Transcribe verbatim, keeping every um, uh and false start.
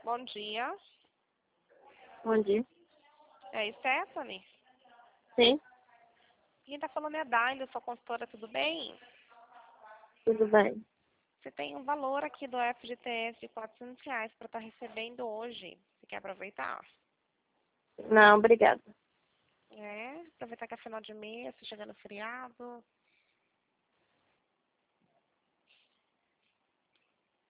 Bom dia. Bom dia. É Stephanie? Sim, Quem tá falando é a Daila, sua consultora, tudo bem? tudo bem. Você tem um valor aqui do F G T S de quatrocentos reais para estar recebendo hoje. Você quer aproveitar? Não, obrigada. É, aproveitar que é final de mês, tá chegando feriado.